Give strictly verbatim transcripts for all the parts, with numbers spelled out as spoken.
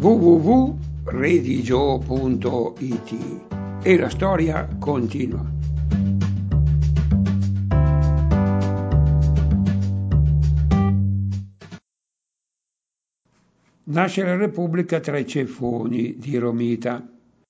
w w w punto redigio punto i t e la storia continua. Nasce la Repubblica tra i ceffoni di Romita.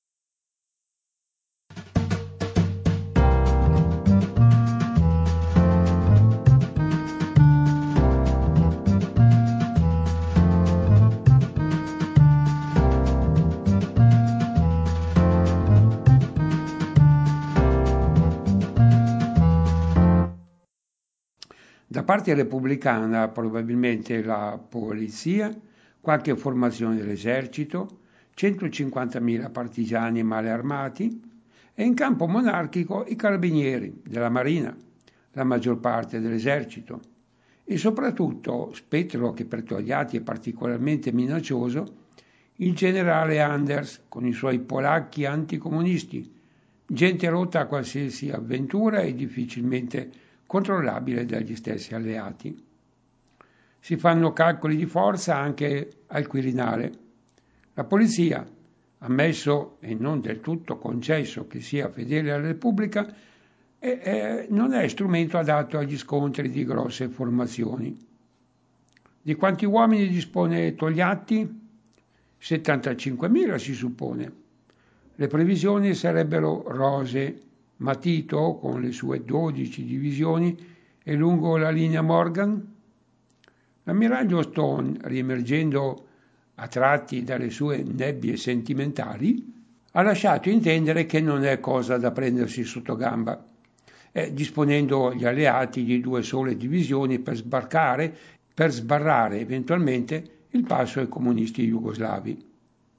Da parte repubblicana probabilmente la polizia, qualche formazione dell'esercito, centocinquantamila partigiani male armati e in campo monarchico i carabinieri della marina, la maggior parte dell'esercito e soprattutto, spettro che per Togliatti è particolarmente minaccioso, il generale Anders con i suoi polacchi anticomunisti, gente rotta a qualsiasi avventura e difficilmente controllabile dagli stessi alleati. Si fanno calcoli di forza anche al Quirinale. La polizia, ammesso e non del tutto concesso che sia fedele alla Repubblica, è, è, non è strumento adatto agli scontri di grosse formazioni. Di quanti uomini dispone Togliatti? settantacinquemila si suppone. Le previsioni sarebbero rosee, ma Tito, con le sue dodici divisioni e lungo la linea Morgan, l'ammiraglio Stone, riemergendo a tratti dalle sue nebbie sentimentali, ha lasciato intendere che non è cosa da prendersi sotto gamba, eh, disponendo gli alleati di due sole divisioni per sbarcare, per sbarrare eventualmente il passo ai comunisti jugoslavi.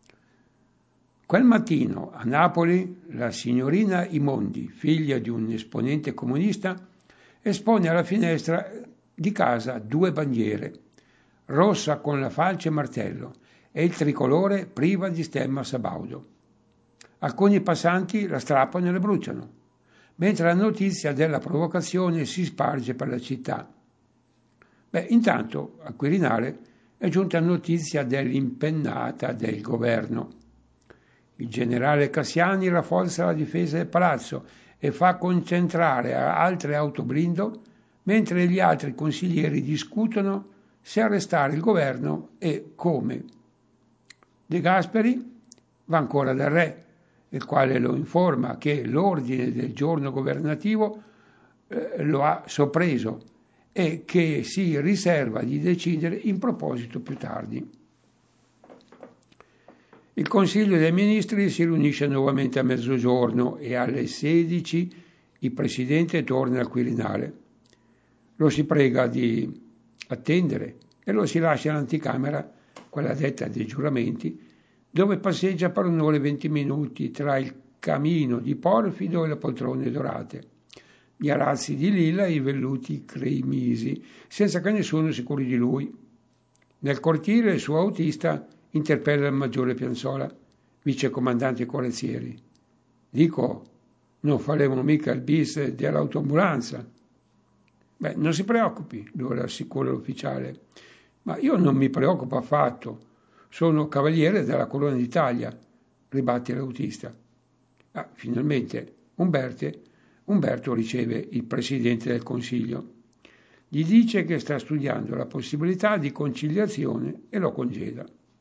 Quel mattino a Napoli la signorina Imondi, figlia di un esponente comunista, espone alla finestra di casa due bandiere, rossa con la falce e martello e il tricolore priva di stemma sabaudo. Alcuni passanti la strappano e la bruciano, mentre la notizia della provocazione si sparge per la città. Beh, intanto al Quirinale è giunta notizia dell'impennata del governo. Il generale Cassiani rafforza la difesa del palazzo e fa concentrare altre autoblindo, mentre gli altri consiglieri discutono se arrestare il governo e come. De Gasperi va ancora dal re, il quale lo informa che l'ordine del giorno governativo eh, lo ha soppreso e che si riserva di decidere in proposito più tardi. Il Consiglio dei Ministri si riunisce nuovamente a mezzogiorno e alle sedici il Presidente torna al Quirinale. Lo si prega di attendere e lo si lascia all'anticamera, quella detta dei giuramenti, dove passeggia per un'ora e venti minuti tra il camino di porfido e le poltrone dorate, gli arazzi di lilla e i velluti cremisi, senza che nessuno si curi di lui. Nel cortile il suo autista interpella il maggiore Pianzola, vicecomandante corazzieri. Dico, non faremo mica il bis dell'autoambulanza. Beh, non si preoccupi, lo rassicura l'ufficiale, ma io non mi preoccupo affatto. Sono cavaliere della Corona d'Italia, ribatte l'autista. Ah, finalmente Umberte, Umberto riceve il Presidente del Consiglio. Gli dice che sta studiando la possibilità di conciliazione e lo congeda.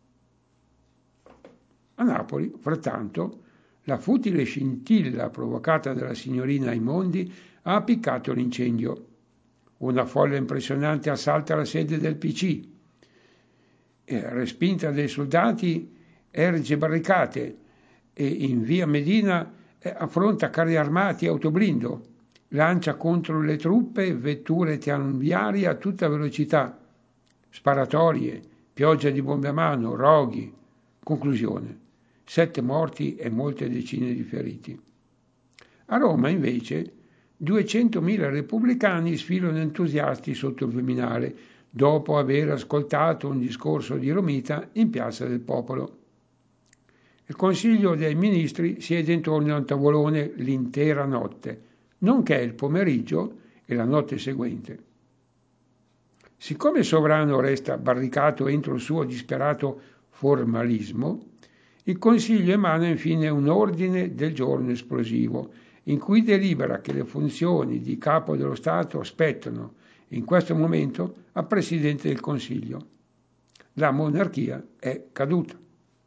A Napoli, frattanto, la futile scintilla provocata dalla signorina Aimondi ha appiccato l'incendio. Una folla impressionante assalta la sede del P C e, respinta dai soldati, erge barricate e in via Medina affronta carri armati e autoblindo, lancia contro le truppe vetture tranviarie a tutta velocità, sparatorie, pioggia di bombe a mano, roghi. Conclusione. Sette morti e molte decine di feriti. A Roma, invece, duecentomila repubblicani sfilano entusiasti sotto il Viminale, dopo aver ascoltato un discorso di Romita in Piazza del Popolo. Il Consiglio dei Ministri siede intorno a un tavolone l'intera notte, nonché il pomeriggio e la notte seguente. Siccome il sovrano resta barricato entro il suo disperato formalismo, il Consiglio emana infine un ordine del giorno esplosivo in cui delibera che le funzioni di capo dello Stato spettano in questo momento al Presidente del Consiglio. La monarchia è caduta.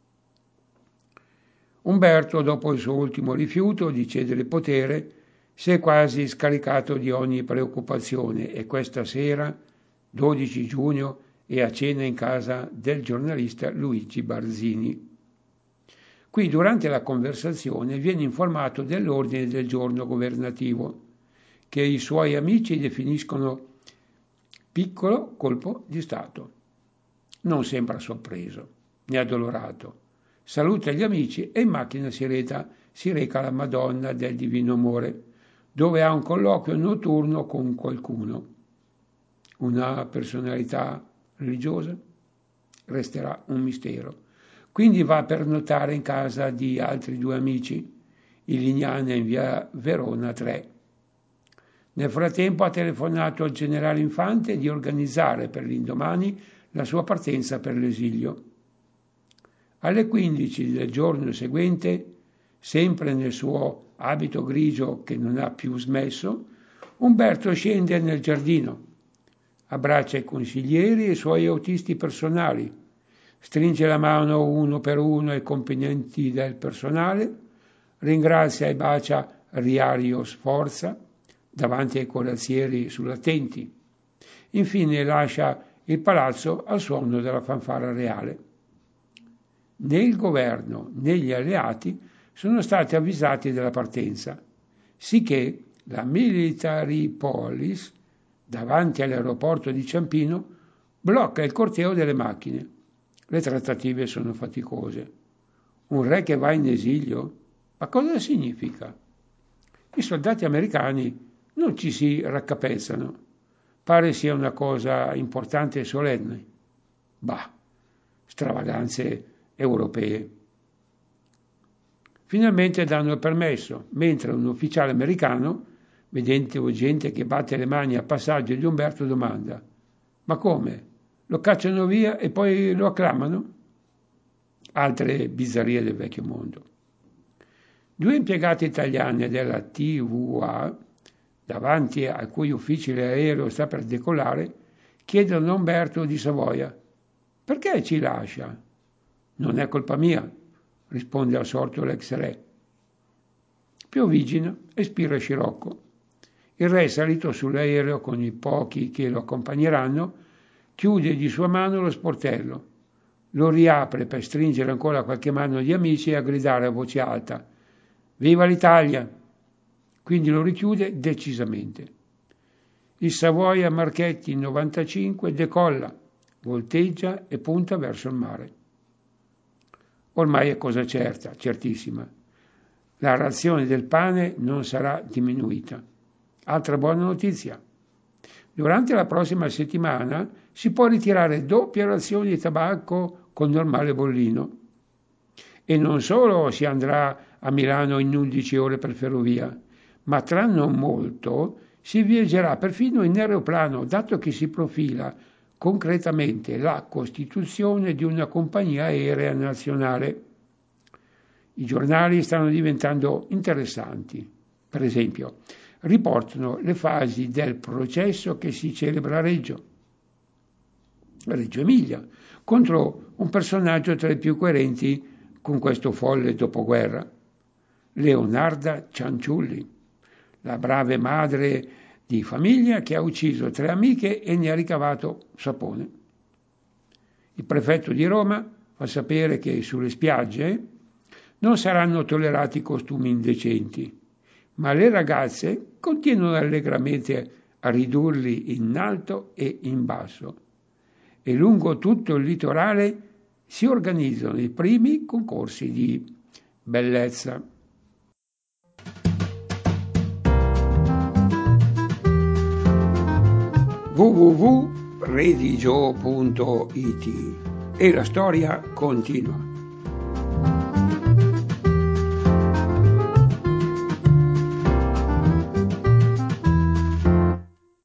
Umberto, dopo il suo ultimo rifiuto di cedere potere, si è quasi scaricato di ogni preoccupazione e questa sera, dodici giugno, è a cena in casa del giornalista Luigi Barzini. Qui, durante la conversazione, viene informato dell'ordine del giorno governativo, che i suoi amici definiscono piccolo colpo di Stato. Non sembra sorpreso, né addolorato. Saluta gli amici e in macchina si reca, si reca alla Madonna del Divino Amore, dove ha un colloquio notturno con qualcuno. Una personalità religiosa? Resterà un mistero. Quindi va a pernottare in casa di altri due amici, il Lignana in via Verona tre. Nel frattempo ha telefonato al generale Infante di organizzare per l'indomani la sua partenza per l'esilio. Alle quindici del giorno seguente, sempre nel suo abito grigio che non ha più smesso, Umberto scende nel giardino, abbraccia i consiglieri e i suoi autisti personali, stringe la mano uno per uno ai componenti del personale, ringrazia e bacia Riario Sforza davanti ai corazzieri sull'attenti. Infine lascia il palazzo al suono della fanfara reale. Né il governo né gli alleati sono stati avvisati della partenza, sicché la Military Police, davanti all'aeroporto di Ciampino, blocca il corteo delle macchine. Le trattative sono faticose. Un re che va in esilio? Ma cosa significa? I soldati americani non ci si raccapezzano. Pare sia una cosa importante e solenne. Bah, stravaganze europee. Finalmente danno il permesso, mentre un ufficiale americano, vedendo gente che batte le mani al passaggio di Umberto, domanda: ma come? Lo cacciano via e poi lo acclamano? Altre bizzarrie del vecchio mondo. Due impiegate italiane della T V A, davanti al cui ufficio l'aereo sta per decollare, chiedono a Umberto di Savoia: perché ci lascia? Non è colpa mia, risponde assorto l'ex re. Piovigina e spira scirocco. Il re, salito sull'aereo con i pochi che lo accompagneranno, chiude di sua mano lo sportello, lo riapre per stringere ancora qualche mano di amici e a gridare a voce alta: viva l'Italia! Quindi lo richiude decisamente. Il Savoia Marchetti novantacinque decolla, volteggia e punta verso il mare. Ormai è cosa certa, certissima. La razione del pane non sarà diminuita. Altra buona notizia. Durante la prossima settimana si può ritirare doppia razione di tabacco con normale bollino. E non solo si andrà a Milano in undici ore per ferrovia, ma tra non molto si viaggerà perfino in aeroplano, dato che si profila concretamente la costituzione di una compagnia aerea nazionale. I giornali stanno diventando interessanti. Per esempio, riportano le fasi del processo che si celebra a Reggio, a Reggio Emilia, contro un personaggio tra i più coerenti con questo folle dopoguerra, Leonarda Cianciulli, la brava madre di famiglia che ha ucciso tre amiche e ne ha ricavato sapone. Il prefetto di Roma fa sapere che sulle spiagge non saranno tollerati costumi indecenti, ma le ragazze continuano allegramente a ridurli in alto e in basso, e lungo tutto il litorale si organizzano i primi concorsi di bellezza. w w w punto redigio punto i t e la storia continua.